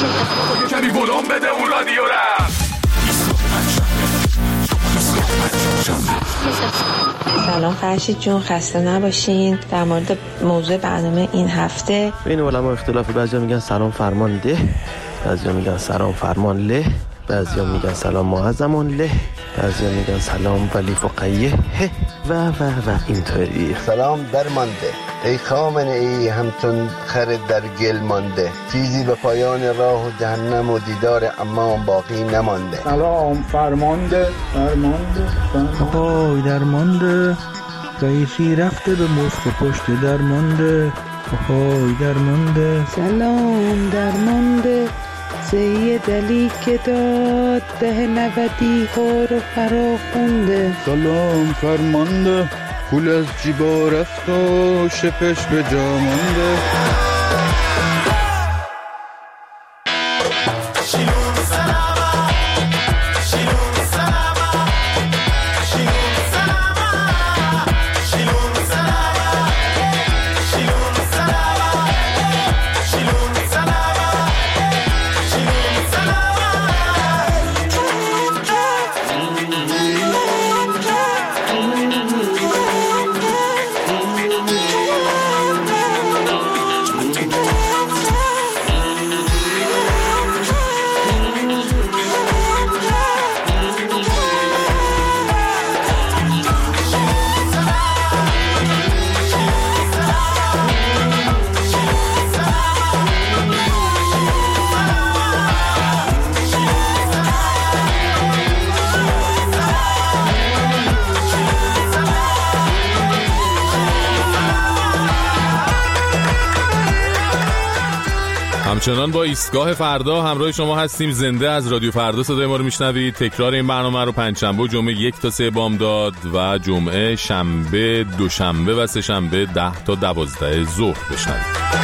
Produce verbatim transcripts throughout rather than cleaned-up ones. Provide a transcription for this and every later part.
کمی ولوم بده اون رادیو را. سلام فرشید جون، خسته نباشین. در مورد موضوع برنامه این هفته بین علما اختلاف، بعضیا میگن سلام فرمان ده، بعضیا میگن سلام فرمان له، بعضیا میگن سلام معظمون له، بعضیا میگن سلام ولی فقیه و و و اینطوری. سلام درمانده ای خامنه ای همچون خر در گل مانده، چیزی به پایان راه و جهنم و دیدار اما باقی نمانده. سلام فرمانده فرمانده آهای درمانده، رئیسی رفته به مفت پشت درمانده، آهای درمانده. سلام درمانده، سید علی که داد ده نودی خور و فرا خونده. سلام فرمانده، پول از جیبا رفت و شپش به جا مانده. همچنان با ایستگاه فردا همراه شما هستیم. زنده از رادیو فردا صدای ما رو میشنوید. تکرار این برنامه رو پنجشنبه و جمعه یک تا سه بامداد و جمعه شنبه دوشنبه و سه شنبه ده تا دوازده ظهر بشنوید.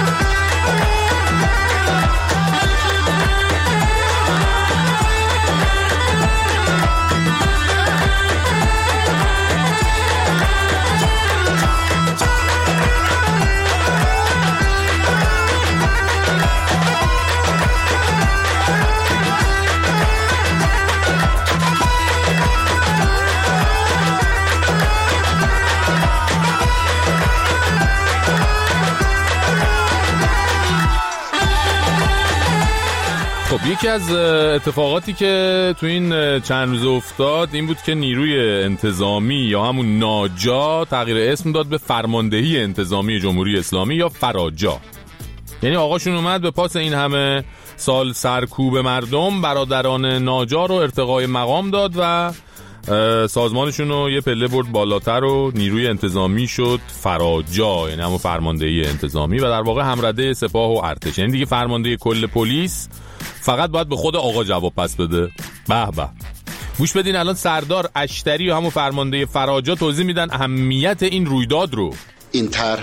خب یکی از اتفاقاتی که تو این چند روز افتاد این بود که نیروی انتظامی یا همون ناجا تغییر اسم داد به فرماندهی انتظامی جمهوری اسلامی یا فراجا. یعنی آقاشون اومد به پاس این همه سال سرکوب مردم برادران ناجا رو ارتقای مقام داد و سازمانشون رو یه پله برد بالاتر و نیروی انتظامی شد فراجا، یعنی همون فرماندهی انتظامی و در واقع همرده سپاه و ارتش. یعنی دیگه فرماندهی کل پلیس فقط باید به خود آقا جواب پس بده. به به گوش بدین الان سردار اشتری و همون فرمانده فراجا توضیح میدن اهمیت این رویداد رو. این طرح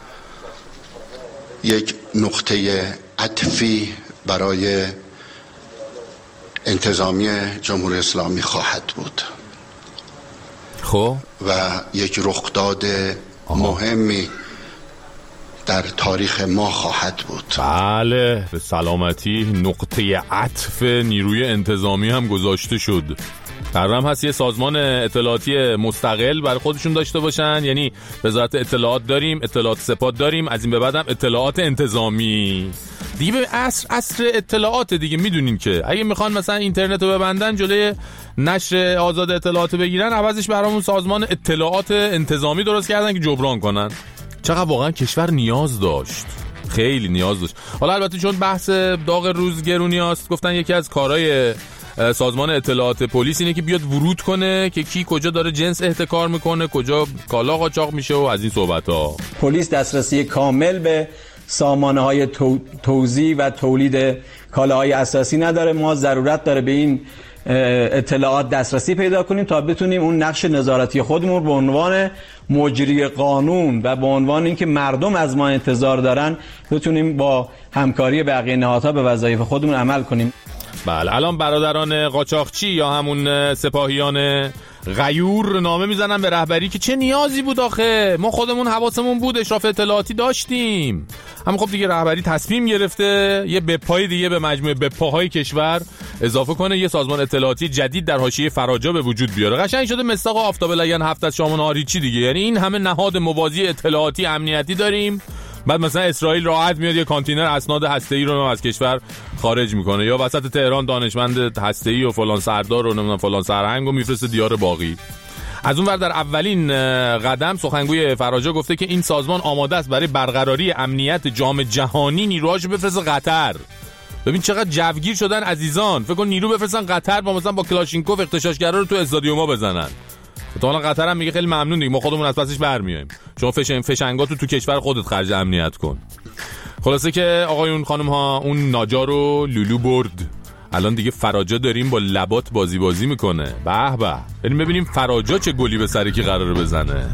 یک نقطه عطفی برای انتظامی جمهوری اسلامی خواهد بود خب و یک رخداد مهمی در تاریخ ما خواهد بود. بله به سلامتی. نقطه عطف نیروی انتظامی هم گذاشته شد. قرارم هست یه سازمان اطلاعاتی مستقل برای خودشون داشته باشن، یعنی وزارت اطلاعات داریم، اطلاعات سپاه داریم، از این به بعدم اطلاعات انتظامی دیگه. به عصر عصر اطلاعات دیگه، میدونین که اگه میخوان مثلا اینترنت رو ببندن جلوی نشر آزاد اطلاعات بگیرن، عوضش برامون سازمان اطلاعات انتظامی درست کردن که جبران کنن. چقدر واقعا کشور نیاز داشت، خیلی نیاز داشت. حالا البته چون بحث داغ روز گرونیاست، گفتن یکی از کارهای سازمان اطلاعات پلیس اینه که بیاد ورود کنه که کی کجا داره جنس احتکار میکنه، کجا کالا قاچاق میشه و از این صحبت ها. پلیس دسترسی کامل به سامانه های تو، توزیع و تولید کالاهای اساسی نداره. ما ضرورت داره به این اطلاعات دسترسی پیدا کنیم تا بتونیم اون نقش نظارتی خودمون به عنوان مجری قانون و به عنوان اینکه مردم از ما انتظار دارن بتونیم با همکاری بقیه نهادها به وظایف خودمون عمل کنیم. بله الان برادران قاچاقچی یا همون سپاهیان غیور نامه میزنن به رهبری که چه نیازی بود آخه، ما خودمون حواسمون بود، اشراف اطلاعاتی داشتیم. اما خب دیگه رهبری تصمیم گرفته یه بپای دیگه به مجموعه بپاهای کشور اضافه کنه، یه سازمان اطلاعاتی جدید در حاشیه فراجا به وجود بیاره. قشنگ شده مصداق آفتاب لگن هفت از شام و نهاری چی دیگه، یعنی این همه نهاد موازی اطلاعاتی امنیتی داریم، بعد مثلا اسرائیل راحت میاد یه کانتینر اسناد هسته‌ای رو از کشور خارج میکنه، یا وسط تهران دانشمند هسته‌ای و فلان سردار و نمیدونم فلان سرهنگو میفرسته دیار باقی. از اون ور در اولین قدم سخنگوی فراجا گفته که این سازمان آماده است برای برقراری امنیت جام جهانی نیروهاشو بفرسته قطر. ببین چقدر جوگیر شدن عزیزان، فکر کن نیرو بفرستن قطر با مثلا با کلاشینکوف اغتشاشگرا رو تو استادیوما بزنن. تو حالا قطر هم میگه خیلی ممنون دیگه، ما خودمون از پسش برمیایم، شما فشن فشنگاتو تو کشور خودت خرج امنیت کن. خلاصه که آقایون خانم ها اون ناجار رو لولو برد، الان دیگه فراجا داریم با لبات بازی بازی میکنه. به به، بریم ببینیم فراجا چه گلی به سر کی قراره بزنه.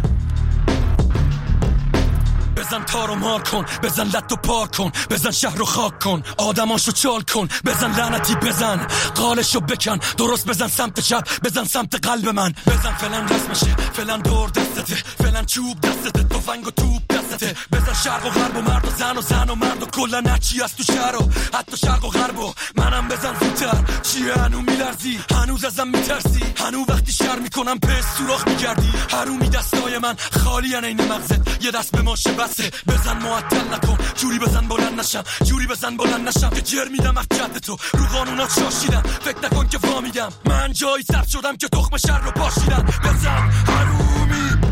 بزن تارو مار کن، بزن لط و پار کن، بزن شهر رو خاک کن، آدماشو چال کن، بزن لعنتی بزن قالشو بکن، درست بزن سمت چپ، بزن سمت قلب من، بزن فلان رسمشه، فلان دور دستته، فلان چوب دستته، تفنگ و توپ دستته، بزن شرق و غرب و مرد و زن و زن و مرد و کلا نچی از تو شهر و حتی شرق و غرب و منم بزن زودتر. چیه هنو میلرزی، هنوز ازم میترسی، هنو وقتی شر میکنم پس سوراخ میگردی، هرومی دستای من خالی ان این مغزت، یه دست به ماشه بسه، بزن معطل نکن، جوری بزن بلند نشم، جوری بزن بلند نشم که جر میدم از جد تو، رو قانونات شاشیدم، فکر نکن که فامیدم، من جایی سرد شدم که تخم شر رو پاشیدم، بزن هرومی.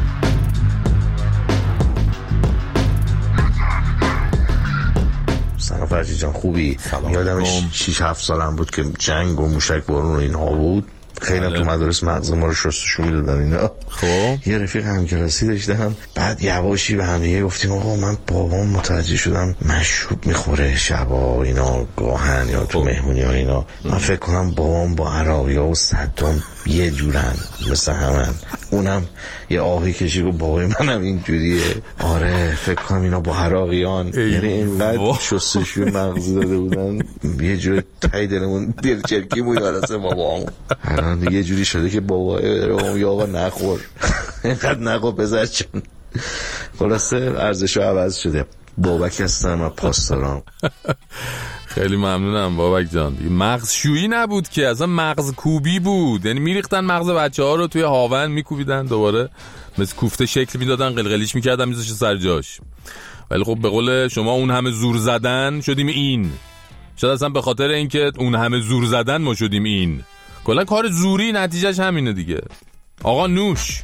سلام فرجی جان، خوبی؟ یادم شیش هفت سالم بود که جنگ و موشک بارون و اینها بود، خیلی هم تو مدارس مغز ما رو شستشو میدادن اینا. خب یه رفیق همکلاسی داشتم، بعد یواشی به هم دیگه گفتیم آقا من بابام متوجه شدم مشروب میخوره شبا اینا گاهن یا تو مهمونی ها اینا، من فکر کنم بابام با عراقی ها و صدام یه جورن مثل همن، اونم یه آهی کشی و بابای منم این جوریه. آره فکر کنم اینا با عراقیان، یعنی اینقدر شستشو مغزی داده بودن یه جور تای دلمون دل چرکی بود واسه بابام. الان دیگه یه جوری شده که بابا یا آقا نخور اینقدر نخور بذار چون خلاصه ارزشو عوض شده. بابک هستم من پاسداران. خیلی ممنونم بابک جان. مغز شویی نبود که اصلا مغز کوبی بود، یعنی میریختن مغز بچه ها رو توی هاون میکوبیدن دوباره مثل کوفته شکل میدادن، قلقلیش میکردن میذاشت سر جاش. ولی خب به قول شما اون همه زور زدن شدیم این، شاید اصلا به خاطر اینکه اون همه زور زدن ما شدیم این. کلا کار زوری نتیجهش همینه دیگه. آقا نوش.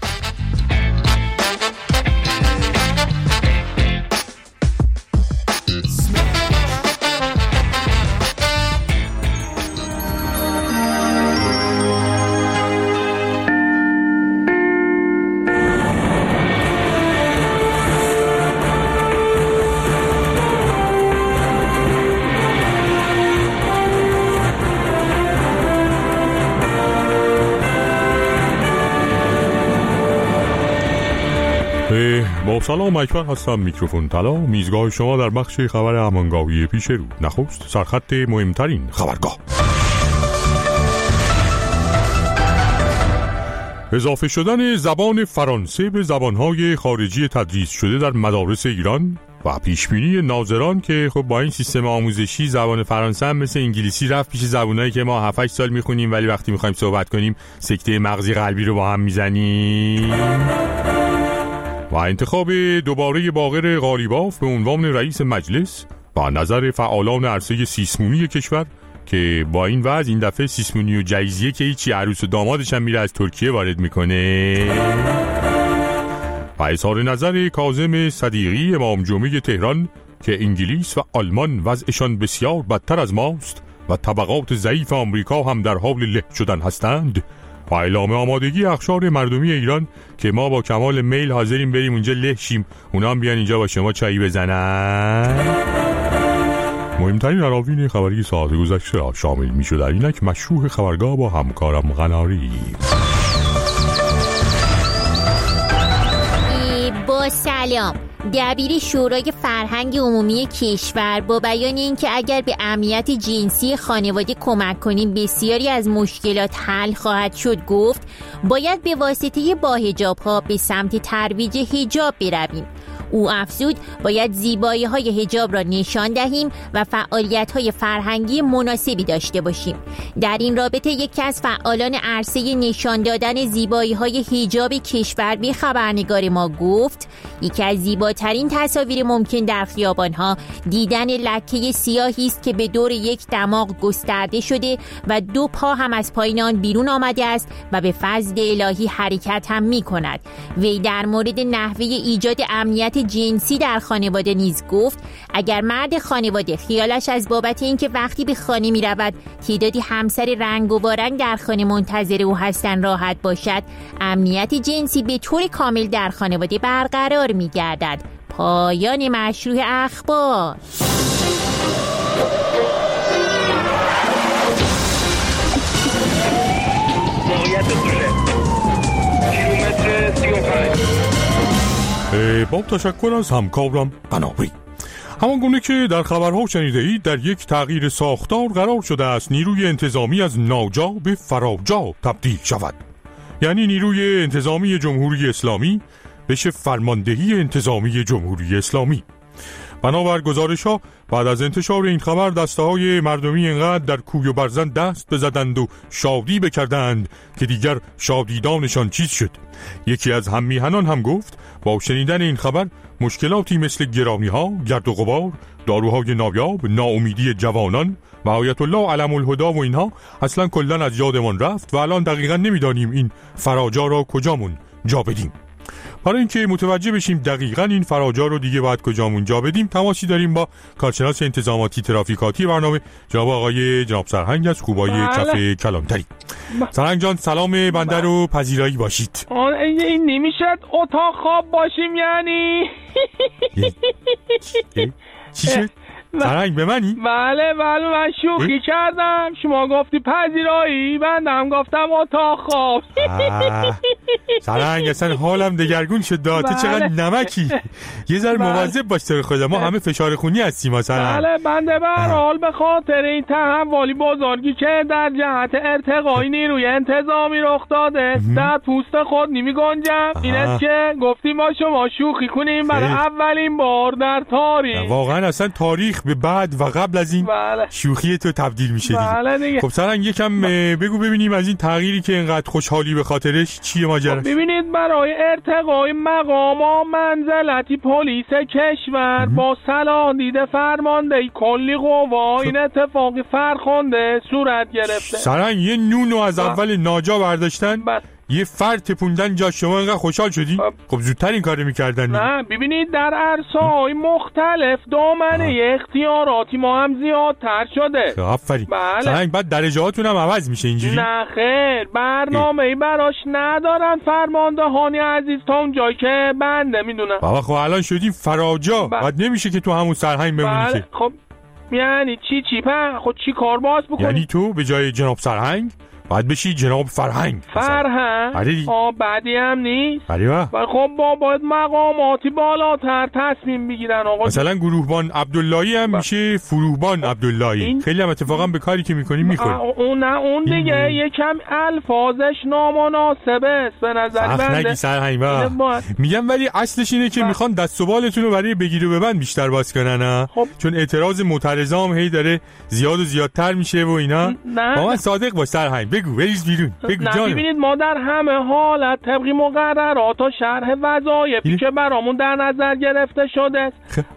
با سلام اکبر هستم، میکروفون طلا، میزگاه شما در بخش خبر همانگاهی پیش رو. نخست سرخط مهمترین خبرگاه. اضافه شدن زبان فرانسه به زبانهای خارجی تدریس شده در مدارس ایران و پیشبینی ناظران که خب با این سیستم آموزشی زبان فرانسه هم مثل انگلیسی رفت پیش زبانایی که ما هفت هشت سال میخونیم ولی وقتی میخوایم صحبت کنیم سکته مغزی قلبی رو با هم میزنیم. و انتخاب دوباره باقر قالیباف به عنوان رئیس مجلس و نظر فعالان عرصه سیسمونی کشور که با این وضع این دفعه سیسمونی و جایزیه که هیچی عروس و دامادش هم میره از ترکیه وارد میکنه. و اظهار نظر کاظم صدیقی امام جمعه تهران که انگلیس و آلمان وضعشان بسیار بدتر از ماست و طبقات ضعیف آمریکا هم در حال له شدن هستند. و اعلام آمادگی اقشار مردمی ایران که ما با کمال میل حاضریم بریم اونجا له شیم، اونا هم بیان اینجا با شما چایی بزنن. مهمترین عناوین خبری ساعت گذشته را شامل می‌شد در اینک مشروع خبرگاه با همکارم قناری. با با سلام. دبیر شورای فرهنگ عمومی کشور با بیان اینکه اگر به امنیت جنسی خانواده کمک کنیم بسیاری از مشکلات حل خواهد شد گفت باید به واسطه با حجاب ها به سمت ترویج حجاب برویم. او افزود باید زیبایی های حجاب را نشان دهیم و فعالیت های فرهنگی مناسبی داشته باشیم. در این رابطه یکی از فعالان عرصه نشان دادن زیبایی های حجاب کشور به خبرنگار ما گفت یکی از زیباترین تصاویر ممکن در خیابان ها دیدن لکه سیاهی است که به دور یک دماغ گسترده شده و دو پا هم از پایین آن بیرون آمده است و به فضل الهی حرکت هم می کند. وی در مورد نحوه ایجاد امنیت جنسی در خانواده نیز گفت اگر مرد خانواده خیالش از بابت اینکه وقتی به خانه می رود تعدادی همسر رنگ و وارنگ در خانه منتظر او هستند راحت باشد، امنیت جنسی به طور کامل در خانواده برقرار می گردد. پایان مشروع اخبار. با تشکر از همکارم قنابی. همان گونه که در خبرها شنیده اید در یک تغییر ساختار قرار شده است نیروی انتظامی از ناجا به فراجا تبدیل شود، یعنی نیروی انتظامی جمهوری اسلامی بشه فرماندهی انتظامی جمهوری اسلامی. بنابر گزارش‌ها بعد از انتشار این خبر دسته‌های مردمی اینقدر در کوی و برزن دست بزدند و شادی بکردند که دیگر شادیدانشان چیز شد. یکی از هممیهنان هم گفت با شنیدن این خبر مشکلاتی مثل گرانی‌ها، گرد و غبار، داروهای نایاب، ناامیدی جوانان و آیت الله علم الهدی و اینها اصلا کلاً از یادمان رفت و الان دقیقاً نمی‌دانیم این فراجا را کجامون جا بدیم. برای اینکه متوجه بشیم دقیقاً این فراجا رو دیگه باید کجامون جا بدیم تماسی داریم با کارشناس انتظاماتی ترافیکاتی برنامه جناب آقای جناب سرهنگ از خوبای کف کلانتری. سرهنگ جان سلام بنده رو پذیرایی باشید. این نمیشد اتاق خواب باشیم یعنی چی شد؟ سرهنگ به منی؟ بله بله من شوخی کردم، شما گفتی پذیرایی بنده هم گفتم اتاق خواب. سرهنگ اصلا حالم دگرگون شد داد. تو چقدر نمکی. یه ذره مواظب باش تو خودت، ما همه فشار خونی هستیم مثلا. بله بنده به هر حال به خاطر این تحولی بزرگی که در جهت ارتقای نیروی انتظامی رخ داده در پوست خود نمی گنجم. این است که گفتیم با شما شوخی کنیم برای اولین بار در تاریخ. واقعا اصلا تاریخ به بعد و قبل از این بله. شوخی تو تبدیل میشه دیگه. بله دیگه. خب سرنگ یکم بگو ببینیم از این تغییری که اینقدر خوشحالی به خاطرش چیه ماجراش؟ خب ببینید برای ارتقای مقام و منزلتی پلیس کشور با صلاحیت فرماندهی کلی قوا این اتفاقی فرخنده صورت گرفته. سرنگ یه نونو از اول ناجا برداشتن بله. یه فرد تپوندن جا، شما اینقدر خوشحال شدی؟ خب زودتر این کارو میکردن. نه ببینید در عرصه‌های مختلف دامنه اختیاراتی ما هم زیادتر شده. آفرین. بله. سرنگ بعد درجهاتون هم عوض میشه اینجوری؟ نه خیر برنامه‌ای براش ندارن فرماندهانی عزیز تا اون جایی که بنده میدونم. بابا خب الان شدیم فراجا بعد نمیشه که تو همون سرهنگ بمونی که. خب یعنی چی چی په خود چی کار باز بکنی؟ یعنی تو به جای جناب سرهنگ باید بشی جناب فرهنگ. فرهنگ؟ آه بعدی هم نیست. بله خب با باید مقاماتی بالاتر تصمیم بگیرن آقا. مثلا گروهبان عبداللهی هم با. میشه فروهبان عبداللهی. این... خیلی هم اتفاقا به کاری که میکنی میخوری. اون نه اون دیگه این... یکم الفاظش نامناسبه است به نظر بنده. نگی سرهنگ با. میگم ولی اصلش اینه که با. میخوان دست و بالتون رو برای بگیر و ببند بیشتر باز کنن. خب. چون اعتراض معترضام هی داره زیاد و زیادتر میشه و اینا. با من صادق باش سرهنگ. بگو بریز بیرون بگو جانم. ببینید ما در همه حالت طبق مقررات و شرح وظایفی که برامون در نظر گرفته شده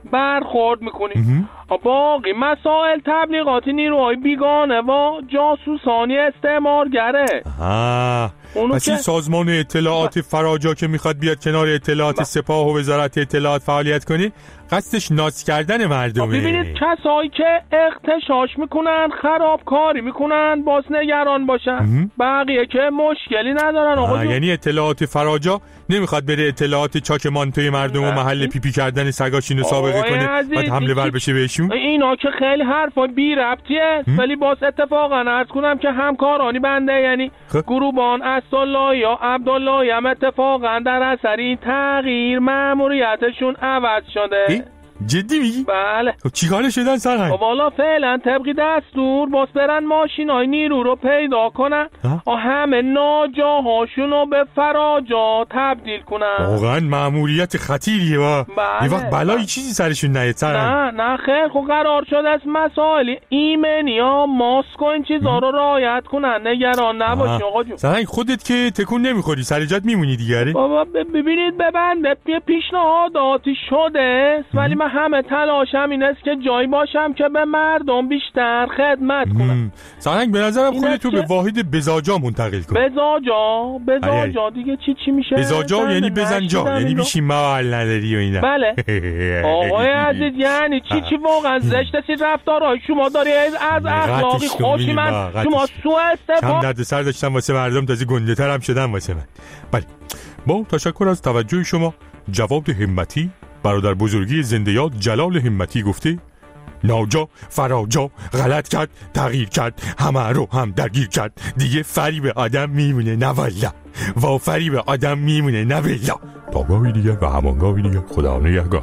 برخورد میکنیم. باقی مسائل تبلیغاتی نیروهای بیگانه و جاسوسانی استعمارگره. آها پس این سازمان اطلاعات فراجا که میخواد بیاد کنار اطلاعات با. سپاه و وزارت اطلاعات فعالیت کنه قصدش ناز کردن مردمه. ببینید کسایی که اغتشاش میکنن، خرابکاری میکنن، باز نگران باشن. بقیه که مشکلی ندارن آقا. یعنی اطلاعات فراجا نمیخواد بره اطلاعات چاک مانتوی مردم و محل پیپی کردن سگاشینو سابقه کنه بعد حمله ور بشه بهشون. اینا که خیلی حرفا بی ربطیه، ولی باز اتفاقا عرض کنم که همکارانی بنده یعنی گروبان اسدالله یا عبدالله هم اتفاقا در اثر این تغییر ماموریتشون عوض شده. جدی میگی؟ بله. خب چیکار شدن سرهنگ؟ والا فعلا طبقی دستور باز برن ماشینای نیرو رو پیدا کنن و همه ناجاهاشون رو به فراجا تبدیل کنن. واقعا مأموریت خطیریه با بله. یه وقت بلایی چیزی سرشون نیاد سرهنگ. نه نه خیر خب قرار شد از مسائل ایمنی ها ماسک و این چیزا رو رعایت کنن، نگران نباشی آقا جون. سرهنگ خودت که تکون نمیخوری سر جات میمونی دیگه. بابا ببینید ببنده پیشنهاداتی شده ولی من همه تلاشم این است که جایی باشم که به مردم بیشتر خدمت کنم. سرهنگ به نظرم خودتو به واحد بزاجا منتقل کن. بزاجا بزاجا دیگه چی چی میشه؟ بزاجا یعنی بزنجا، یعنی بیشی موال نداری و اینا. بله آقای عزیز یعنی چی چی واقعا زشته سی رفتارهای شما داری از اخلاقی خوشی من شما سوء استفاده. کم درد سر داشتم واسه مردم تازه گنده تر هم شدم واسه من. بله با تشکر از توجه شما. جواد همتی برادر بزرگی زنده یاد جلال همتی گفته ناجا فراجا غلط کرد، تغییر کرد، همه رو هم درگیر کرد، دیگه فریب آدم میمونه نه والله، و فریب آدم میمونه نه والله. تا گاهی دیگه و همان گاهی دیگه خدا نگهدار.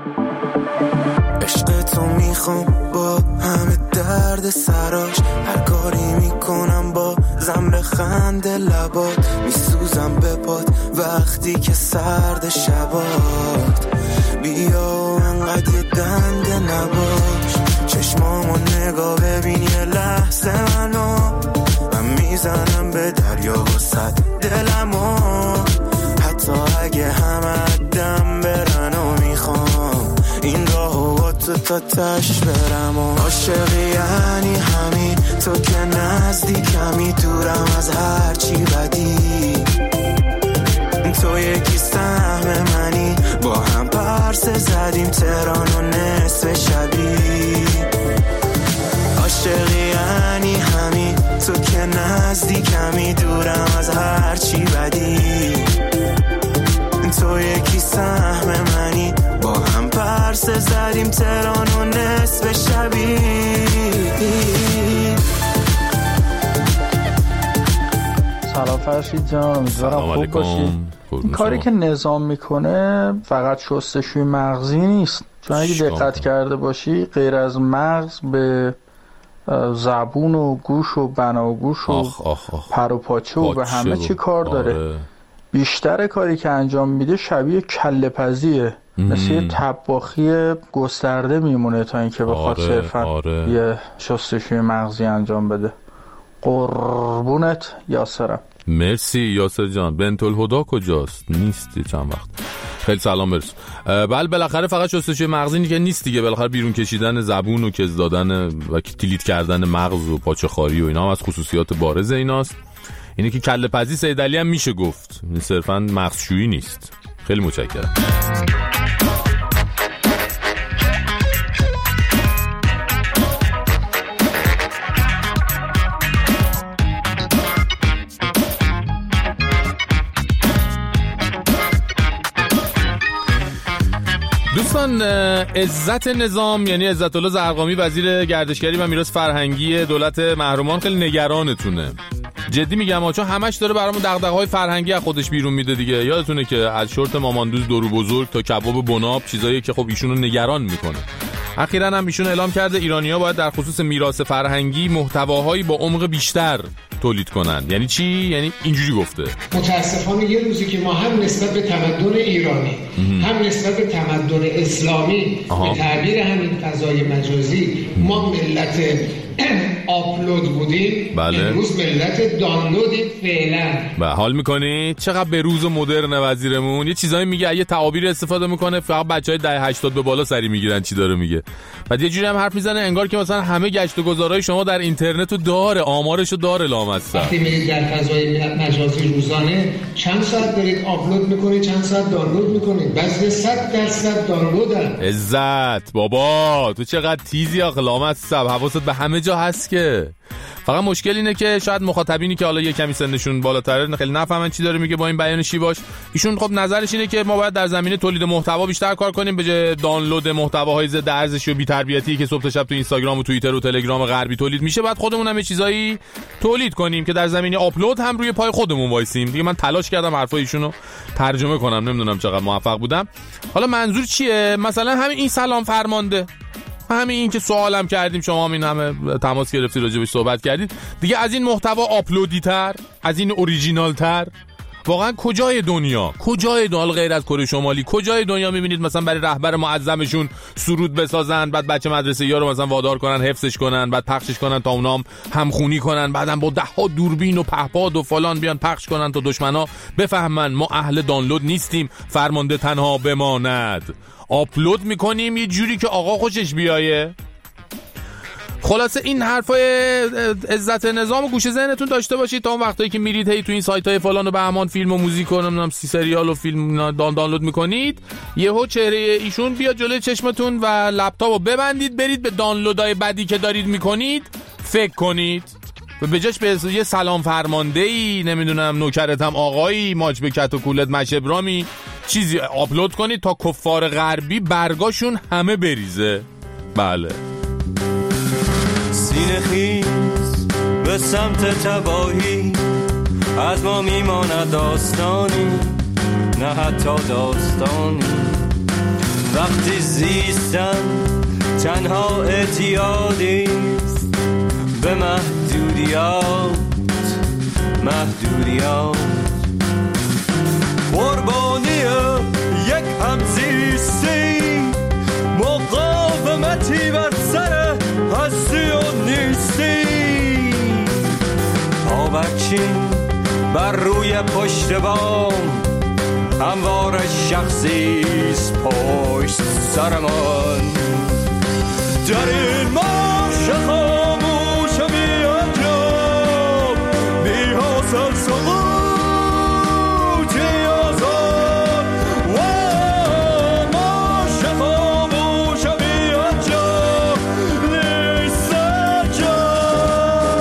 عشق تو میخوام با همه درد سراش، هر کاری میکنم با زمر خنده لبات، میسوزم به پات وقتی که سرد شبات. بیا انقدر یه دنده نباش، چشمامو نگاه ببین یه لحظه منو، من میزنم به دریا و صد دلمو، حتی اگه همه دم برن و میخوام این راهو با تو تا تش برم. و عاشقی یعنی همین، تو که نزدیکمی دورم از هر چی بدی، تو یکی سهم منی، با هم پرسه زدیم تهران و نصف شبی. عاشقی یعنی همین، تو که نزدیکمی دورم از هر چی بدی، تو یکی سهم منی، با هم پرسه زدیم تهران و نصف شبی. سلام فرشید جان، امیدوارم خوب باشید. این کاری که نظام میکنه فقط شستشوی مغزی نیست، چون اگه دقت کرده باشی غیر از مغز به زبون و گوش و بناگوش و آخ آخ آخ. پر و پاچه و به همه چی کار داره. آره. بیشتر کاری که انجام میده شبیه کله پزیه، مثل یه طباخی گسترده میمونه تا اینکه بخواد آره. صرفا آره. یه شستشوی مغزی انجام بده. قربونت یاسرم. مرسی یاسر جان. بنت الهدا کجاست؟ نیستی چند وقت. خیلی سلام برس. بله بالاخره فقط شستشوی مغزی که نیست دیگه، بالاخره بیرون کشیدن زبون و کز دادن و تیلیت کردن مغز و پاچه خاری و اینا هم از خصوصیات بارز ایناست. اینه که کله پزی سید علی هم میشه گفت، صرفا مغزشویی نیست. خیلی متشکرم. دوستان، عزت نظام یعنی عزت الله زرقامی وزیر گردشگری و میراث فرهنگی دولت محرومان خیلی نگرانتونه. جدی میگم، چون همش داره برامون دغدغه‌های فرهنگی از خودش بیرون میده دیگه. یادتونه که از شورت ماماندوز دورو بزرگ تا کباب بناب چیزایی که خب ایشونو نگران میکنه. اخیراً هم ایشون اعلام کرده ایرانی‌ها باید در خصوص میراث فرهنگی محتواهایی با عمق بیشتر تولید کنن. یعنی چی؟ یعنی اینجوری گفته: متاسفانه یه روزی که ما هم نسبت به تمدن ایرانی ام. هم نسبت به تمدن اسلامی آها. به تعبیر همین فضای مجازی ما ملت آپلود بودیم، بله. امروز ملت دانلودیم فعلا. به حال میکنی؟ چقدر به روز مدرن وزیرمون. یه چیزایی میگه، یه تعابیر استفاده میکنه، فقط بچهای دهه هشتاد به بالا سری میگیرن چی داره میگه. بعد یه جوری هم حرف میزنه انگار که مثلا همه گشت و گذارهای شما در اینترنتو داره، آمارشو داره لامصب. وقتی میرید در فضای مجازی روزانه چند ساعت دارید آپلود میکنید، چند ساعت دانلود میکنید؟ بعضی صد درصد دانلودن. عزت بابا تو چقدر تیزی آخه لامصب، حواست به همه جا هست که. فقط مشکل اینه که شاید مخاطبینی که حالا یه کمی سنشون بالاتره خیلی نفهمن چی داره میگه با این بیان شیواش. ایشون خب نظرش اینه که ما باید در زمینه تولید محتوا بیشتر کار کنیم به جای دانلود محتواهای ضد ارزشی و بی‌تربیتی که صبح تا شب تو اینستاگرام و توییتر و تلگرام غربی تولید میشه. بعد خودمون هم یه چیزایی تولید کنیم که در زمینه آپلود هم روی پای خودمون وایسیم. دیگه من تلاش کردم حرفای ایشونو ترجمه کنم، نمیدونم چقدر موفق بودم. حالا منظور چیه؟ مثلا همین این سلام فرمانده، همین این که سوالم کردیم، شما هم این همه تماس گرفتید راجبش صحبت کردید دیگه. از این محتوا آپلودی تر، از این اوریجینال تر واقعا کجای دنیا، کجای دنیا غیر از کره شمالی، کجای دنیا میبینید مثلا برای رهبر معظمشون سرود بسازن، بعد بچه مدرسه یا رو مثلا وادار کنن حفظش کنن، بعد پخشش کنن تا اونام همخونی کنن، بعدم با ده ها دوربین و پهپاد و فلان بیان پخش کنن تا دشمنا بفهمن ما اهل دانلود نیستیم، فرمانده تنها بماند. آپلود میکنیم یه جوری که آقا خوشش بیایه. خلاصه این حرفای عزت نظام و گوشه ذهنتون داشته باشید تا اون وقتایی که میرید هی تو این سایت‌های فلان و بهمان فیلم و موزیک و نمیدونم سی سریال و فیلم دان دانلود میکنید، یهو چهره ایشون بیاد جلوی چشمتون و لپتاپو ببندید برید به دانلودای بعدی که دارید میکنید فکر کنید و به جاش به یه سلام فرمانده‌ای، نمیدونم نوکرتم آقایی، ماچ به کت و کولت مشبرامی چیزی آپلود کنید تا کفار غربی برگاشون همه بریزه. بله. سینه خیز به سمت تباهی، از ما میماند داستانی، نه حتی داستانی. وقتی زیستن تنها اعتیادیست به محدودیات، محدودیات. قربانی یک همزیستی، مقاومتی بر سر هستی و نیستی. پاورچین بر روی پشت بام، هموار شخصیست پشت سرمان. در این مارش خاموش بی انجام، بی حاصل سقوطی آزاد. و مارش خاموش بی انجام نیست انجام.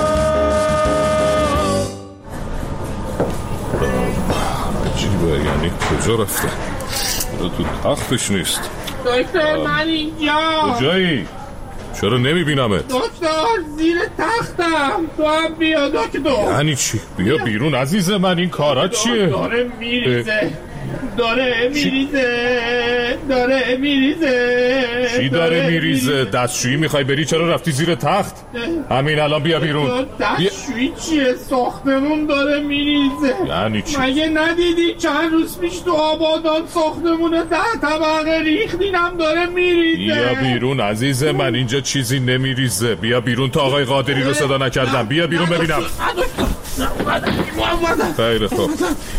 عجیبه، یعنی کجا رفته؟ تو تختش نیست. دکتر من اینجا. کجایی؟ چرا نمیبینمت؟ دکتر زیر تختم، تو هم بیا دکتر. یعنی چی؟ بیا بیرون عزیز من، این کارا چیه؟ داره میریزه، داره میریزه، داره میریزه. چی داره میریزه؟ دستشویی میخوای بری؟ چرا رفتی زیر تخت؟ همین الان بیا بیرون. دستشویی چیه؟ ساختمون داره میریزه. یعنی چی؟ مگه ندیدی چند روز پیش تو آبادان ساختمون ده طبقه ریختینم داره میریزه. بیا بیرون عزیز من، اینجا چیزی نمیریزه. بیا بیرون تا آقای قادری رو صدا نکردم. بیا بیرون ببینم. خیلی خوب.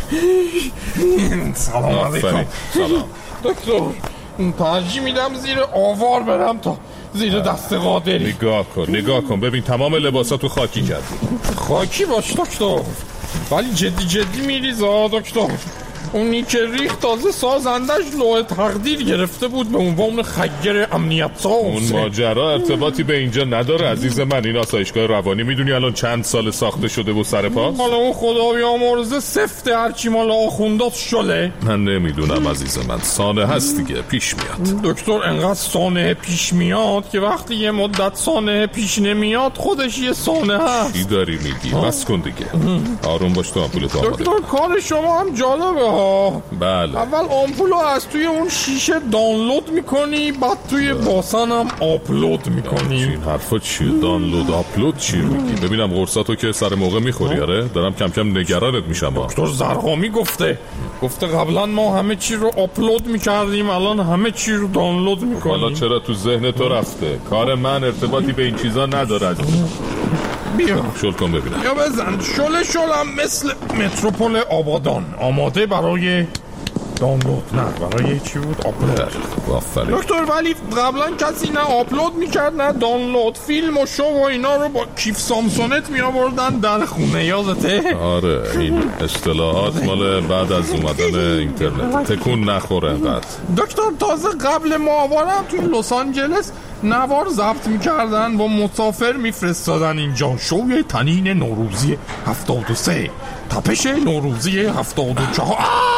سلام علیکم. سلام دکتر، ترجیح میدم زیر آوار برم تا زیر دست قادری. نگاه کن نگاه کن ببین تمام لباساتو خاکی کردی. خاکی باش دکتر، ولی جدی جدی میریزه دکتر. اونی که ریخت تازه سازندش لوح تقدیر گرفته بود به عنوان خگر امنیت ساز. اون ماجرا ارتباطی به اینجا نداره عزیز من. این آسایشگاه روانی میدونی الان چند سال ساخته شده و سر پاست؟ حالا اون خدا بیامرزه سفته هرچی مال آخوندات شله. من نمیدونم عزیز من، سانه هست دیگه، پیش میاد. دکتر انقدر سانه پیش میاد که وقتی یه مدت سانه پیش نمیاد خودش یه سانه هست. چی داری میگی؟ بس کن دیگه. آروم باش تو آمپولت آماده. دکتر کار شما هم جالبه ها. بله. اول آمپولو از توی اون شیشه دانلود میکنی، بعد توی باسن هم آپلود میکنی. این حرفا چیه؟ دانلود آپلود چی میگی؟ ببینم قرصاتو که سر موقع میخوری. آره دارم کم کم نگرانت میشم. دکتر زرقامی گفته گفته قبلا ما همه چی رو آپلود میکردیم، الان همه چی رو دانلود میکنیم. حالا چرا تو ذهن تو رفته؟ کار من ارتباطی به این چیزا ندارد. بیا شل کن ببینم. بیا بزن. شل شلم مثل متروپول آبادان، آماده برای دانلود. نه برای چی بود؟ آپلود. آفرین دکتر ولی قبلا کسی نه آپلود میکرد نه دانلود. فیلم و شو و اینا رو با کیف سامسونت می آوردن در خونه، یادته؟ آره این اصطلاحات مال بعد از اومدن اینترنت. تکون نخوره انقدر. دکتر تازه قبل ماهوارم توی لس آنجلس نوار ضبط میکردن و مسافر میفرستادن اینجا. شوی تنین نوروزی هفتاد و سه، تپش نوروزی هفتاد و چهار.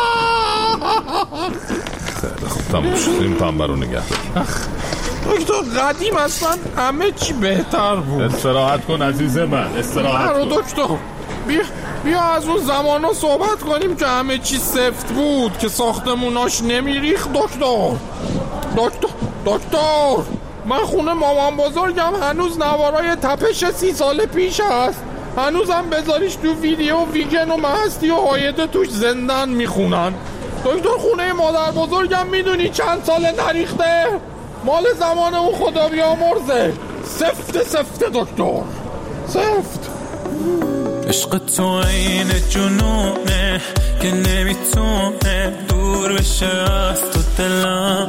خیلی خوب تموم شد. این پنبه رو نگه دار. دکتر قدیم اصلا همه چی بهتر بود. استراحت کن عزیز من، استراحت کن. دکتر بیا بیا از اون زمانا صحبت کنیم که همه چی سفت بود، که ساختموناش نمیریخت. دکتر دکتر دکتر من خونه مامان بزرگم هنوز نوارای تپش سی سال پیش هست. هنوزم بذاریش تو ویدیو ویگن و مهستی و هایده توش زندن میخونن. دکتر خونه مادر بزرگم میدونی چند ساله نریخته؟ مال زمان اون خدا بیامرزه. سفت سفت دکتر سفت. عشق تو این جنونه که نمیتونه دور بشه از تو دلم.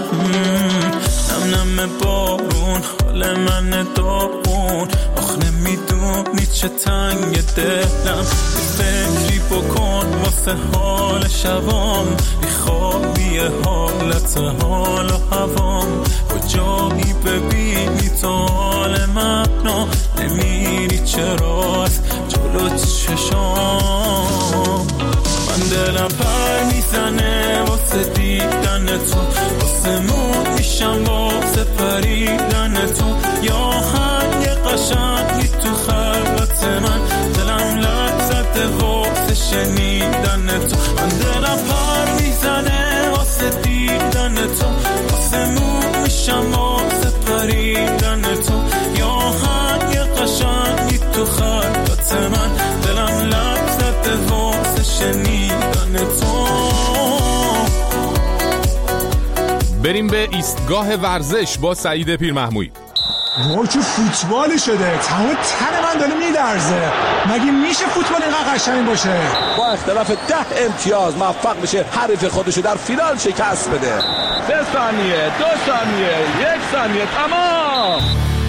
نم نم بارون حال من داغون، آخ نمیدونی چه تنگ دلم. فکری بکن واسه حال شبام، بیخوابی حالت حال و هوام. کجایی ببینی تو حال منو، نمیری چرا از جلو چشام. من دلم پر میزنه واسه دیدن تو، واسه مون میشم واسه پریدن تو. یا هنگ قشنگی تو خلوت من، دلم لرزده واسه شنیدن تو. من دلم پر میزنه واسه دیدن تو، واسه مون میشم واسه پریدن تو. یا هنگ قشنگی تو خلوت من، دلم لرزده واسه شنیدن تو. بریم به ایستگاه ورزش با سعید پیرمحمویی. ما که فوتبال شده، تمام تن من داره میلرزه. مگه میشه فوتبال اینقدر قشنگ باشه؟ با اختلاف ده امتیاز موفق بشه حریف خودشو در فینال شکست بده. سه ثانیه، دو ثانیه، یک ثانیه، تمام.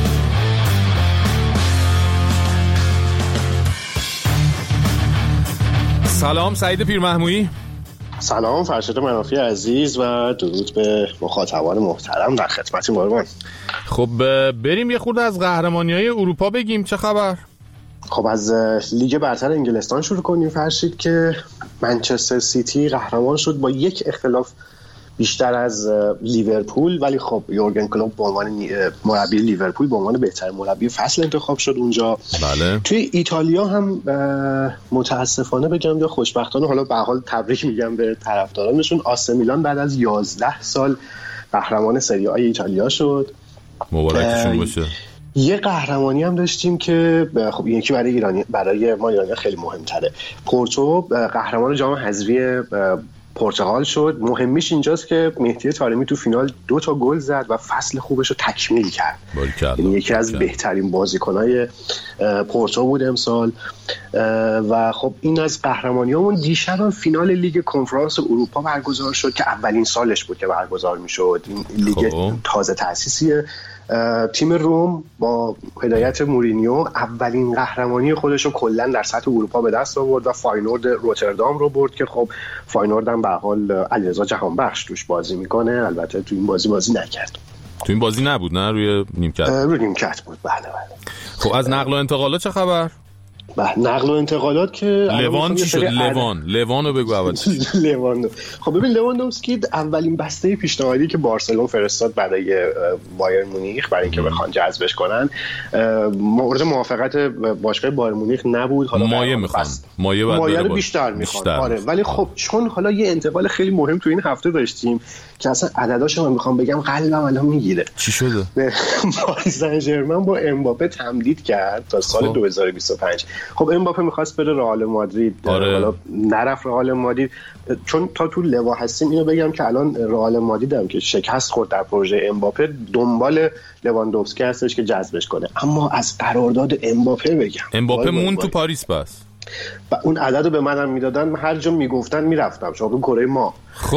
سلام سعید پیرمحمویی. سلام فرشاد منافی عزیز و درود به مخاطبان محترم، در خدمتیم قربان. خب بریم یه خورده از قهرمانی‌های اروپا بگیم. چه خبر؟ خب از لیگ برتر انگلستان شروع کنیم فرشید که منچستر سیتی قهرمان شد با یک اختلاف بیشتر از لیورپول، ولی خب یورگن کلوپ به عنوان مربی لیورپول به عنوان بهترین مربی فصل انتخاب شد اونجا. بله. توی ایتالیا هم متاسفانه بگم یا خوشبختانه، حالا به هر حال تبریک میگم به طرفدارانشون، آسه میلان بعد از یازده سال قهرمان سری آ ایتالیا شد. مبارکشون باشه. یه قهرمانی هم داشتیم که خب یکی برای ایرانی، برای ما ایرانی خیلی مهمتره. پورتو قهرمان جام حذفی پرتغال شد. مهمیش اینجاست که مهدی طارمی تو فینال دو تا گل زد و فصل خوبش رو تکمیل کرد. یعنی یکی از بهترین بازیکن‌های پورتو بود امسال. و خب این از قهرمانیامون. دیشب فینال لیگ کنفرانس اروپا برگزار شد که اولین سالش بود که برگزار می‌شد. این لیگ تازه تأسیسیه. تیم روم با هدایت مورینیو اولین قهرمانی خودش رو کلا در سطح اروپا به دست آورد و فاینورد روتردام رو برد که خب فاینورد هم به حال علیرضا جهانبخش توش بازی میکنه. البته تو این بازی بازی نکرد. تو این بازی نبود نه؟ روی نیمکت. روی نیمکت بود. بله بله. خب از نقل و انتقالات چه خبر؟ به نقل و انتقالات که لوان چی شد؟ لوان لوان رو بگو اول. لوان خب ببین لواندوفسکی اولین بسته پیشنهادی که بارسلون فرستاد برای بایر مونیخ برای اینکه بخوان جذبش کنن مورد موافقت باشگاه بایر مونیخ نبود. حالا مایه میخوان مایه مایه رو بیشتر میخوان آره، ولی خب چون حالا یه انتقال خیلی مهم تو این هفته داشتیم که اصلا عدداشو من میخوام بگم قلبم الان میگیره. چی شده؟ پاریس سن ژرمن با امباپه تمدید کرد تا سال خب. دو هزار و بیست و پنج. خب امباپه میخواست بره رئال مادرید آره. حالا نرفت رئال مادرید، چون تا تو لوا هستیم اینو بگم که الان رئال مادرید هم که شکست خورد در پروژه امباپه دنبال لواندوفسکی هستش که جذبش کنه. اما از قرارداد امباپه بگم امباپه مون تو پاریس بس و اون عددو به منم میدادن هر جا میگفتن میرفتم. شما کره ما خب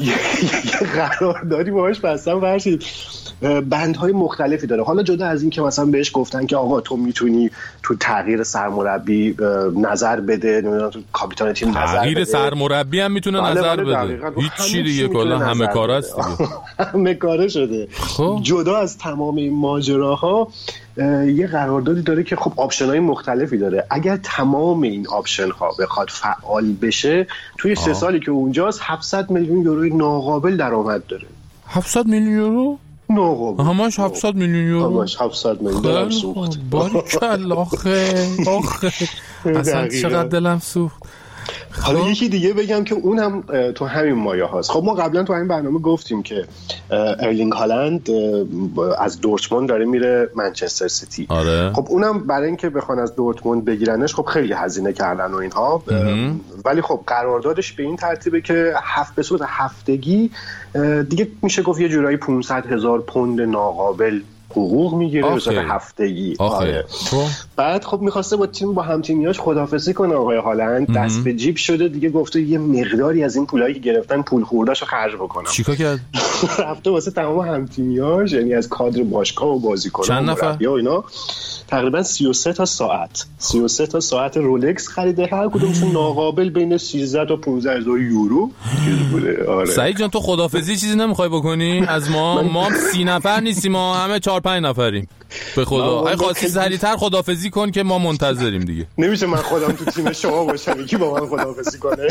یه قراردادی باهاش بستم فرشید بندهای مختلفی داره. حالا جدا از این که مثلا بهش گفتن که آقا تو میتونی تو تغییر سرمربی نظر بده، نمیدونم تو کاپیتان تیم نظر بده، تغییر سرمربی هم میتونه بله نظر بله بده. هیچ چی دیگه کلا همه کار است دیگه. همه کاره شده. خب. جدا از تمام این ماجراها یه قراردادی داره که خب آپشن‌های مختلفی داره. اگر تمام این آپشن‌ها بخواد فعال بشه توی سه سالی که اونجاست هفتصد میلیون یورو ناقابل درآمد داره. هفتصد میلیون یورو؟ ناقابل. همش هفتصد میلیون یورو. همش هفتصد میلیون دلم سوخت. باریکلا آخه آخه اصلا چقدر دلم سوخت. حالا یکی دیگه بگم که اونم تو همین مایه هاست. خب ما قبلا تو همین برنامه گفتیم که ارلینگ هالند از دورتموند داره میره منچستر سیتی. آره. خب اونم برای اینکه بخوان از دورتموند بگیرنش خب خیلی هزینه کردن و اینها، ولی خب قراردادش به این ترتیبه که هفت به صورت هفتگی دیگه میشه گفت یه جورایی پانصد هزار پوند ناقابل حقوق میگیره به صورت هفتگی. آره. بعد خب میخواسته با تیم با هم تیمیاش خداحافظی کنه آقای هالند، دست به جیب شده دیگه، گفته یه مقداری از این پولایی که گرفتن پول خورده‌شو خرج بکنم. چیکار کرد؟ رفته واسه تمام هم تیمیاش، یعنی از کادر باشگاه و بازیکنان چند نفر یا اینا تقریبا سی و سه تا ساعت سی و سه تا ساعت رولکس خریده، هر کدومشون ناقابل بین سیزده تا پانزده هزار یورو بوده. آره. سعید جان تو خداحافظی چیزی نمیخوای بکنی از ما؟ ما سی نفر نیستیم، ما همه چهار پنج نفریم. به خدا اگه خواستی سریعتر خداحافظی کن که ما منتظریم دیگه. نمیشه من خودم تو تیم شما باشم یکی با من خداحافظی کنه.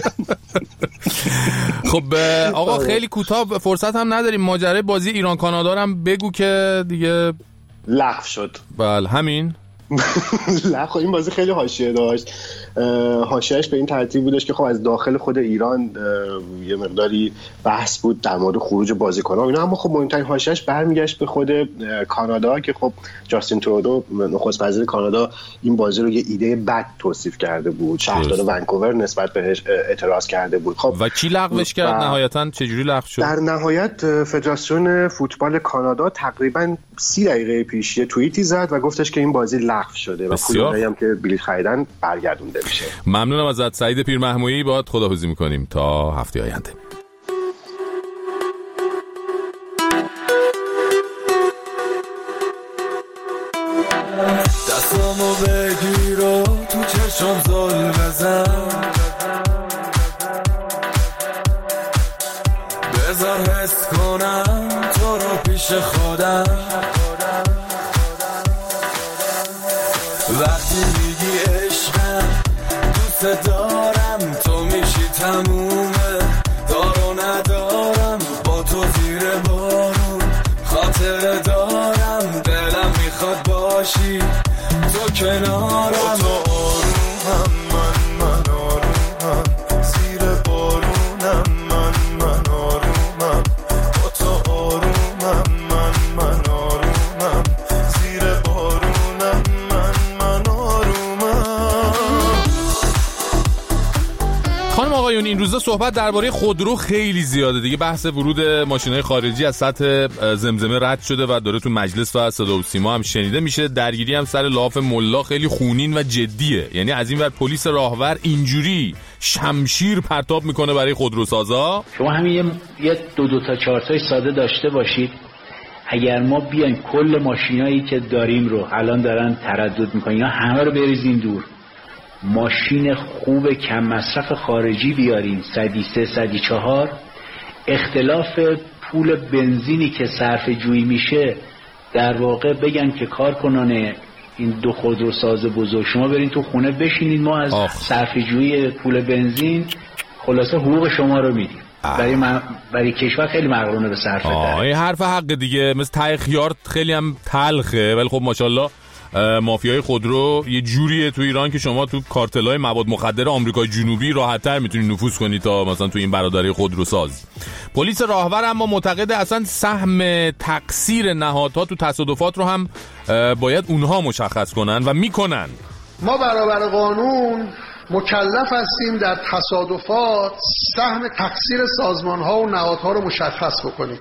خب آقا خیلی کوتاه فرصت هم نداریم، ماجرای بازی ایران کانادا هم بگو که دیگه لغو شد. بله همین. لغو. این بازی خیلی حاشیه داشت. حاشیه‌اش به این ترتیب بودش که خب از داخل خود ایران یه مقداری بحث بود در مورد خروج بازیکن‌ها اینا، اما خب مهمترین حاشیه‌اش برمیگشت به خود کانادا که خب جاستین ترودو نخست وزیر کانادا این بازی رو یه ایده بد توصیف کرده بود، شهردار ونکوور نسبت بهش اعتراض کرده بود. خب و کی لغوش کرد نهایتاً؟ چه جوری لغو شد؟ در نهایت فدراسیون فوتبال کانادا تقریباً سی دقیقه پیش یه توییتی زد و گفتش که این بازی لغو شده و پولایی هم که بلیط خریدن برگردونده میشه. ممنونم ازت سعید پیرمحمودی، باهات خداحافظی میکنیم تا هفته آینده. دستامو بگیر و تو چشم زل بزن، بذار حس کنم تو رو پیش خودم، وقتی میگی عشقم دوست دارم تو میشی تمومه، دارو ندارم با تو زیر بارون، خاطر دارم دلم میخواد باشی تو کنارم، تو آرومم من من آرومم، زیر بارونم من من آرومم، با تو آرومم من من آرومم، زیر بارونم من من آرومم. خانم آقایون این روزا صحبت درباره خودرو خیلی زیاده دیگه، بحث ورود ماشین‌های خارجی از سطح زمزمه رد شده و داره تو مجلس و صدا و سیما هم شنیده میشه. درگیری هم سر لاف ملا خیلی خونین و جدیه، یعنی از این ور پلیس راهور اینجوری شمشیر پرتاب میکنه برای خودروسازا. شما همین یه, یه دو دو تا چهار تای ساده داشته باشید، اگر ما بیایم کل ماشینایی که داریم رو الان دارن تردد میکنن یا همه رو بریزیم دور، ماشین خوب کم مصرف خارجی بیارین صدی سه صدی چهار، اختلاف پول بنزینی که صرف جویی میشه در واقع بگن که کارکنان این دو خودروساز بزرگ، شما برین تو خونه بشینید، ما از صرفه‌جویی پول بنزین خلاصه حقوق شما رو میدیم. برای من برای کشور خیلی مقرونه به صرفه داره. این حرف حق دیگه، مثل ته خیار خیلی هم تلخه، ولی خب ماشاءالله مافیای خودرو یه جوریه تو ایران که شما تو کارتل‌های مواد مخدر آمریکای جنوبی راحت‌تر میتونید نفوذ کنید تا مثلا تو این برادری خودروساز. پلیس راهور اما معتقده اصلا سهم تقصیر نهادها تو تصادفات رو هم باید اونها مشخص کنن و میکنن. ما برابر قانون مکلف هستیم در تصادفات سهم تقصیر سازمان‌ها و نهادها رو مشخص بکنیم.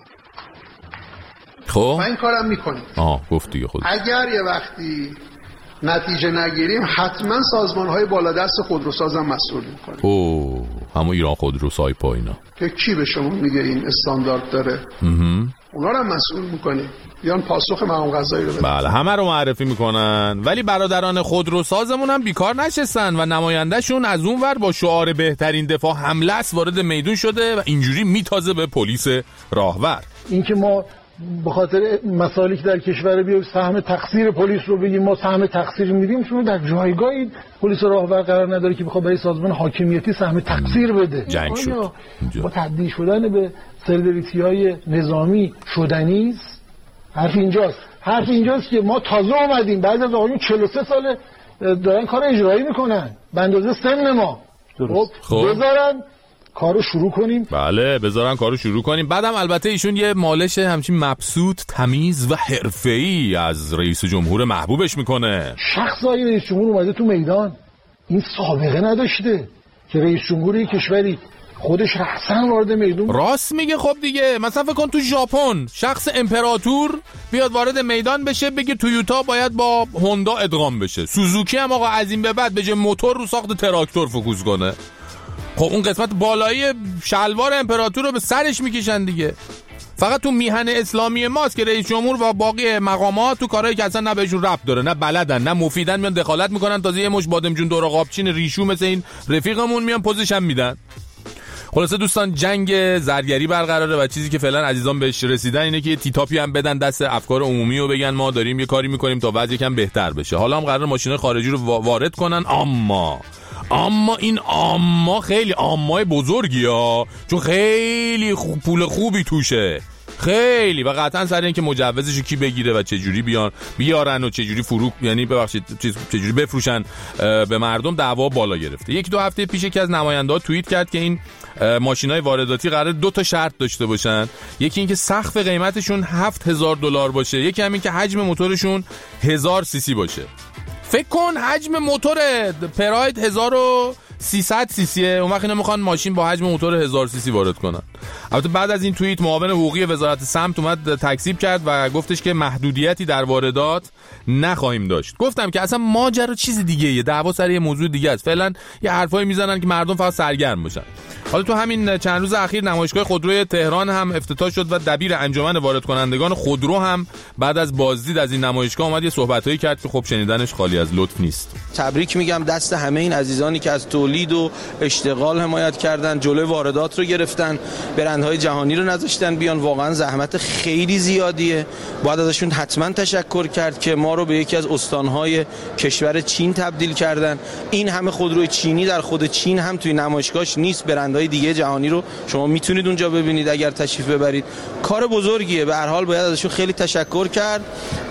خب و این کارم میکنیم. آه گفت دیگه خود. اگر یه وقتی نتیجه نگیریم حتما سازمان‌های بالادست خودروساز هم مسئول میکنیم. اوه همون ایران خودرو سایپا اینا که کی به شما میگه این استاندارد داره؟ اونا رو هم مسئول میکنیم. بیان پاسخ مقام قضایی رو بدن. بله همه رو معرفی میکنن، ولی برادران خودروسازمون هم بیکار نشستن و نمایندهشون از اون ور با شعار بهترین دفاع حمله است وارد میدون شده و اینجوری میتازه به پلیس راهور. اینکه ما به خاطر مسائلی که در کشور بیایم سهم تقصیر پلیس رو بگیم ما سهم تقصیر میدیم، شما در جایگاهی پلیس راهور قرار نداره که بخواد برای سازمان حاکمیتی سهم تقصیر بده. جنگ شد با تبدیل شدن به سرویسی‌های نظامی شدنی است. حرف اینجاست حرف اینجاست که ما تازه اومدیم بعد از آقایون چهل و سه ساله دارن کار اجرایی میکنن به اندازه سن ما. درست. خب بذارن کارو شروع کنیم. بله بذارن کارو شروع کنیم. بعدم البته ایشون یه مالش همچین مبسوط تمیز و حرفه‌ای از رئیس جمهور محبوبش میکنه. شخص آقای رئیس جمهور اومده تو میدان، این سابقه نداشته که رئیس جمهور کشوری خودش رأساً وارد میدون. راست میگه. خب دیگه مثلا فکر کن تو ژاپن شخص امپراتور بیاد وارد میدان بشه بگه تویوتا باید با هوندا ادغام بشه، سوزوکی هم آقا از این به بعد به جای موتور رو ساخت تراکتور فوکوس کنه. خب اون قسمت بالایی شلوار امپراتور رو به سرش میکشن دیگه. فقط تو میهن اسلامی ماست که رئیس جمهور و باقی مقامات تو کارهایی که اصلا نه بهشون ربط داره نه بلدن نه مفیدن میان دخالت میکنن، تازه یه مش بادمجون دور قابچین ریشو مثل این رفیقمون میان پوزش هم میدن. خلاصه دوستان جنگ زرگری برقراره و چیزی که فعلا عزیزان بهش رسیدن اینه که یه تیتاپی هم بدن دست افکار عمومی و بگن ما داریم یه کاری میکنیم تا وضع یکم بهتر بشه. حالا هم قرار ماشینای خارجی رو وارد کنن، اما اما این اما خیلی امای بزرگی ها، چون خیلی خوب پول خوبی توشه خیلی، و قطعا سر این که مجوزشو کی بگیره و چه جوری بیان بیارن و چه جوری فروخت یعنی ببخشید چه جوری بفروشن به مردم دعوا بالا گرفته. یک دو هفته پیش یکی از نماینده‌ها توییت کرد که این ماشینای وارداتی قرار دو تا شرط داشته باشن، یکی این که سقف قیمتشون هفت هزار دلار باشه، یکی همین که حجم موتورشون هزار سی سی باشه. فکر کن حجم موتور پراید هزار و سیصد سی سیه، اون وقت اینا میخوان ماشین با حجم موتور هزار سی سی وارد کنن. البته بعد از این توییت معاون حقوقی وزارت سمت اومد تکذیب کرد و گفتش که محدودیتی در واردات نخواهیم داشت. گفتم که اصلا ماجرا چیز دیگه ایه، دعوا سر یه موضوع دیگه است. فعلا یه حرفایی میزنن که مردم فقط سرگرم باشن. حالا تو همین چند روز اخیر نمایشگاه خودروی تهران هم افتتاح شد و دبیر انجمن وارد کنندگان خودرو هم بعد از بازدید از این نمایشگاه اومد یه صحبتایی کرد که خب شنیدنش خالی از لطف نیست. تبریک میگم دست همه این عزیزانی که از تولید و اشتغال حمایت کردن، جلوی واردات رو گرفتن، برندهای جهانی رو نذاشتن بیان. واقعا زحمت خیلی زیادیه، باید ازشون حتما تشکر کرد که ما رو به یکی از استانهای کشور چین تبدیل کردن. این همه خودروی چینی در خود چین هم توی نمایشگاهش نیست، برندهای دیگه جهانی رو شما میتونید اونجا ببینید اگر تشریف ببرید. کار بزرگیه، به هر حال باید ازشون خیلی تشکر کرد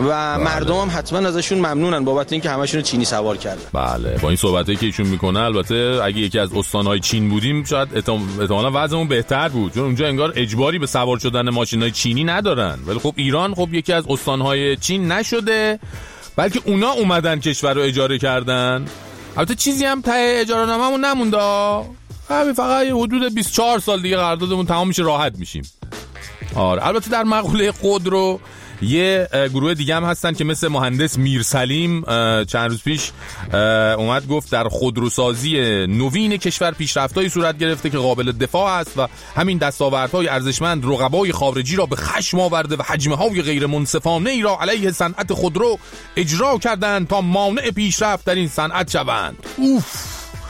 و مردم هم حتما ازشون ممنونن بابت اینکه همشون چینی سوار کردن. بله با این صحبتایی که ایشون میکنه البته اگه یکی از استانهای چین بودیم شاید احتمالاً وضعمون بهتر بود، چون اونجا انگار اجباری به سوار شدن ماشینای چینی ندارن. ولی خب ایران خب یکی از استانهای چین نشده، بلکه اونا اومدن کشور رو اجاره کردن. البته چیزی هم ته اجاره ناممون نمونده، همین فقط حدود بیست و چهار سال دیگه قراردادمون تمام میشه راحت میشیم. آره البته در مقوله خودرو یه گروه دیگه هم هستن که مثل مهندس میرسلیم چند روز پیش اومد گفت در خودروسازی نوین کشور پیشرفت‌هایی صورت گرفته که قابل دفاع است و همین دستاوردهای ارزشمند رقبای خارجی را به خشم آورده و حجم‌های غیر منصفانه ای را علیه صنعت خودرو اجرا کردند تا مانع پیشرفت در این صنعت شوند. اوف،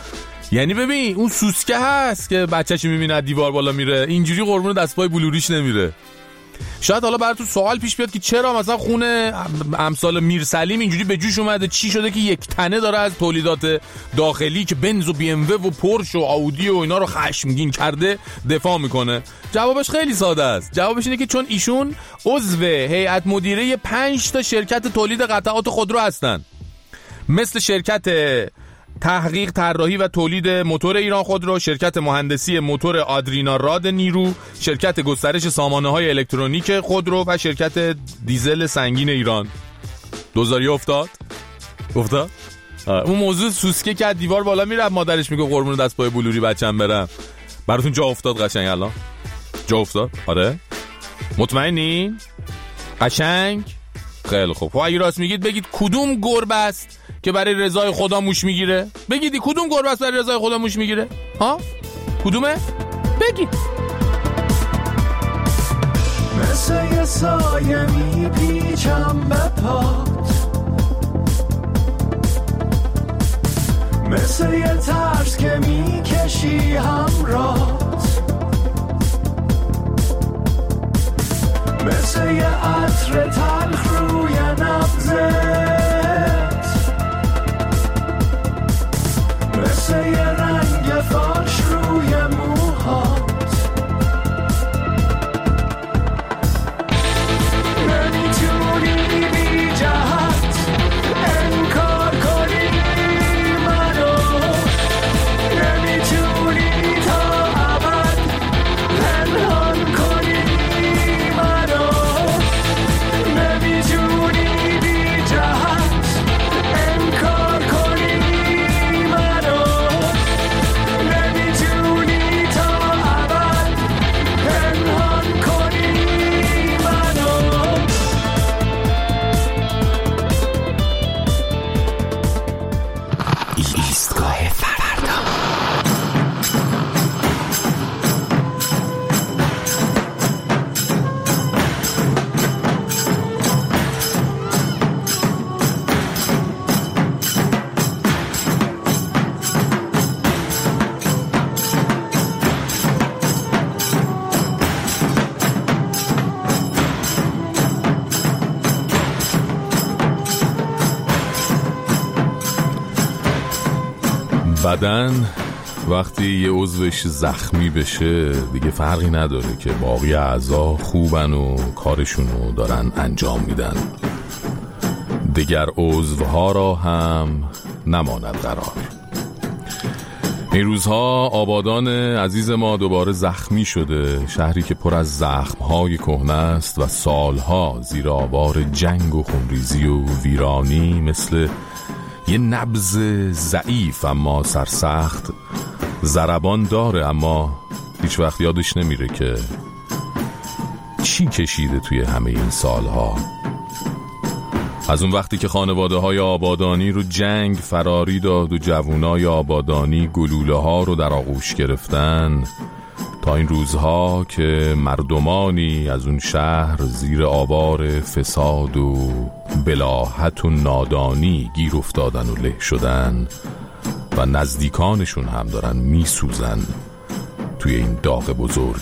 یعنی ببین اون سوسکه هست که بچه‌ش می‌بینه دیوار بالا میره، اینجوری قربون دستپای بلوریش نمیره. شاید حالا براتون سوال پیش بیاد که چرا مثلا خونه امثال میرسلیم اینجوری به جوش اومده، چی شده که یک تنه داره از تولیدات داخلی که بنز و بی ام و و پورش و آودی و اینا رو خشمگین کرده دفاع میکنه؟ جوابش خیلی ساده است. جوابش اینه که چون ایشون عضو هیئت مدیره پنج تا شرکت تولید قطعات خودرو هستن، مثل شرکت تحقیق طراحی و تولید موتور ایران خودرو، شرکت مهندسی موتور آدرینا راد نیرو، شرکت گسترش سامانه‌های الکترونیک خودرو و شرکت دیزل سنگین ایران. دوزاری افتاد؟ افتاد؟ اون موضوع سوسکه که دیوار بالا میره، مادرش میگه قربون دست پای بلوری بچم برم. براتون جا افتاد قشنگ الان؟ جا افتاد؟ آره؟ مطمئنی؟ قشنگ؟ خیلی خوب. خب اگه راست میگید بگید کدوم گربه است که برای رضای خدا موش میگیره؟ بگیدی کدوم گربه است برای رضای خدا موش میگیره؟ ها؟ کدومه؟ بگید. مثل یه سایه میپیچم به پات، مثل یه ترس که میکشی همراهت، مثل یه عطر تلخ روی نبضت، مثل یه رنگ فالش روی موهات. نمیتونی بی جهت انکار کنی منو، نمیتونی تا ابد پنهان کنی منو، نمیتونی بی جهت انکار کنی منو، نمیتونی تا ابد پنهان کنی منو. ایستگاه فردا. بدن وقتی یه عضوش زخمی بشه دیگه فرقی نداره که باقی اعضا خوبن و کارشونو دارن انجام میدن. دیگر عضوها را هم نماند قرار. این روزها آبادان عزیز ما دوباره زخمی شده، شهری که پر از زخمهای کهنه است و سالها زیر آوار جنگ و خونریزی و ویرانی مثل یه نبض ضعیف اما سرسخت ضربان داره، اما هیچ وقت یادش نمیره که چی کشیده توی همه این سالها. از اون وقتی که خانواده های آبادانی رو جنگ فراری داد و جوونای آبادانی گلوله ها رو در آغوش گرفتن، تا این روزها که مردمانی از اون شهر زیر آوار فساد و بلاهت و نادانی گیر افتادن و له شدن و نزدیکانشون هم دارن میسوزن توی این داغ بزرگ.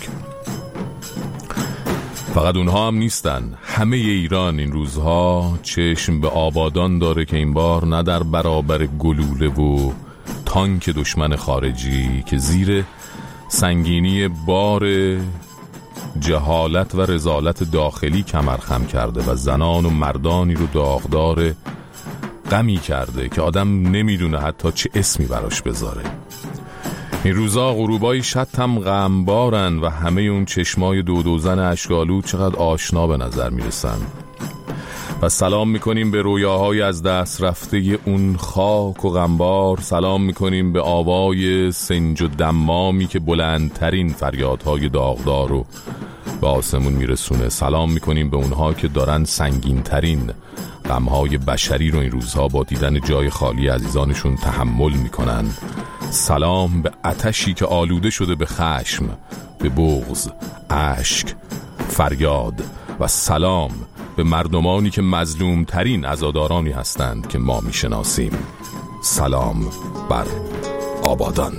فقط اونها هم نیستن، همه ایران این روزها چشم به آبادان داره که این بار نه در برابر گلوله و تانک دشمن خارجی که زیر سنگینی بار جهالت و رذالت داخلی کمر خم کرده و زنان و مردانی رو داغدار غمی کرده که آدم نمیدونه حتی چه اسمی براش بذاره. این روزا غروبای شتم غمبارن و همه اون چشمای دو دوزن اشکالو چقدر آشنا به نظر میرسن. و سلام میکنیم به رویاهای از دست رفته اون خاک و غمبار، سلام میکنیم به آوای سنج و دمامی که بلندترین فریادهای داغدار رو به آسمون میرسونه، سلام میکنیم به اونها که دارن سنگینترین غمهای بشری رو این روزها با دیدن جای خالی عزیزانشون تحمل میکنن، سلام به آتشی که آلوده شده به خشم، به بغض، اشک، فریاد، و سلام به مردمانی که مظلوم ترین عزادارانی هستند که ما میشناسیم. سلام بر آبادان.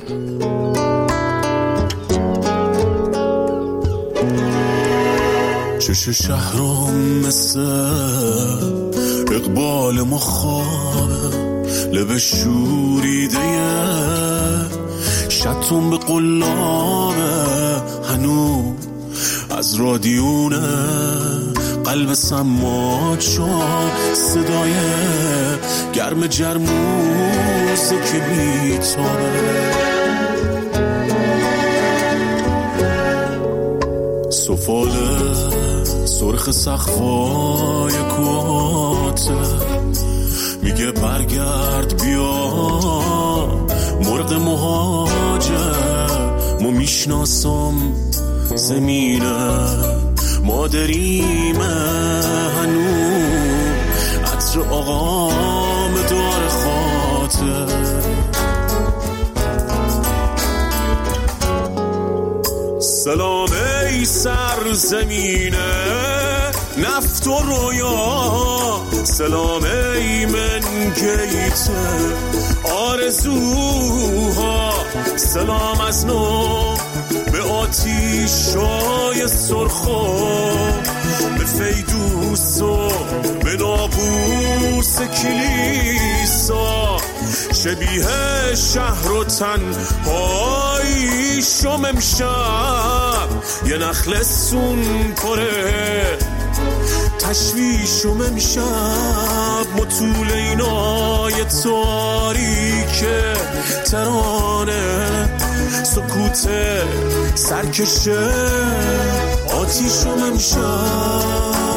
چش شهرام مثل اقبال ما خوابه، لب شوریده شتون به قلابه، هنو از رادیونه قلب سماج شد، صدای گرم جرموزه که میتابه. سفاله سرخ سقفای کوهاته، میگه برگرد بیا مرغ مهاجر، ما میشناسم زمینه مادریمه، هنو عطر آقام دار خاطر. سلام ای سر زمینه نفت و رویا، سلام ای من گیت آرزوها، سلام از نو به آتیشای سرخو، به فیدوس و به نابوس کلیسا، شبیه شهر و تنهایی شم امشب، یه نخل سون پره تشویشم امشب، مطول اینای تاریک ترانه، سکوت سرکشه آتیشم امشب.